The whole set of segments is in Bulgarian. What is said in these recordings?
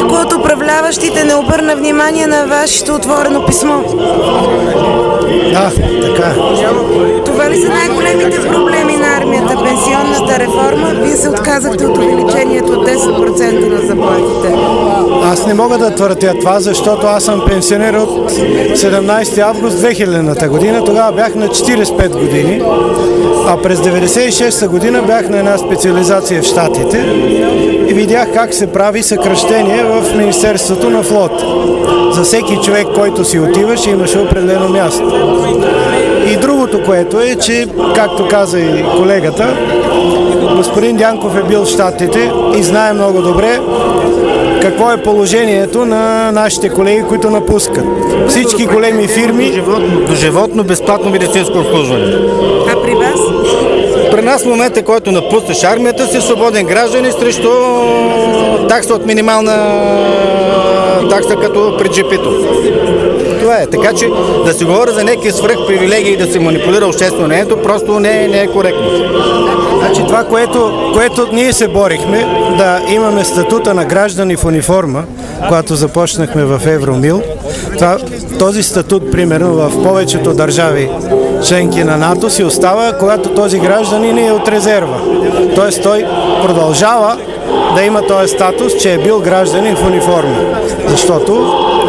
Никой от управляващите не обърна внимание на вашето отворено писмо. Да, така. Това ли са най-големите проблеми на армията? Пенсионната реформа? Вие се отказахте от увеличението от 10% на заплатите. Аз не мога да твърдя това, защото аз съм пенсионер от 17 август 2000 година. Тогава бях на 45 години, а през 96 година бях на една специализация в Щатите и видях как се прави съкращение в Министерството на флота. За всеки човек, който си отиваше, имаше определено място. И другото, което е, че, както каза и колегата, господин Дянков е бил в Щатите и знае много добре какво е положението на нашите колеги, които напускат. Всички големи фирми... Доживотно безплатно медицинско обслужване. А при вас? При нас в момента, който напуснеш армията, си свободен гражданин срещу такса от минимална такса като при джипито. Това е. Така че да се говори за някакви свръхпривилегии и да се манипулира общественото, просто не е коректно. Значи това, което ние се борихме, да имаме статута на граждани в униформа, когато започнахме в Евромил, този статут, примерно, в повечето държави членки на НАТО си остава, когато този гражданин е от резерва. Тоест той продължава да има този статус, че е бил гражданин в униформа. Защото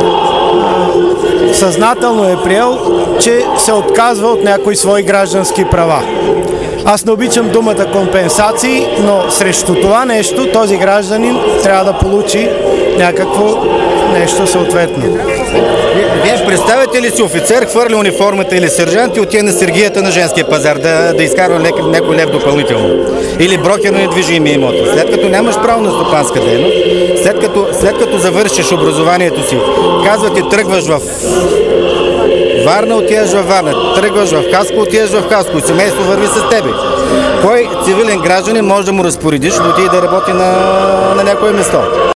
съзнателно е приел, че се отказва от някои свои граждански права. Аз не обичам думата компенсации, но срещу това нещо този гражданин трябва да получи някакво нещо съответно. Вие представяте ли си офицер, хвърли униформата или сержант и отиде на сергията на женския пазар да изкарва някой лев допълнително? Или брокер на недвижими имоти? След като нямаш право на стопанска дейност, след като завършиш образованието си, казвате тръгваш в Варна, отиваш във Варна, тръгваш в Хасково, отиваш в Хасково, семейство върви с тебе. Кой цивилен гражданин може да му разпоредиш да отиде да работи на някое место?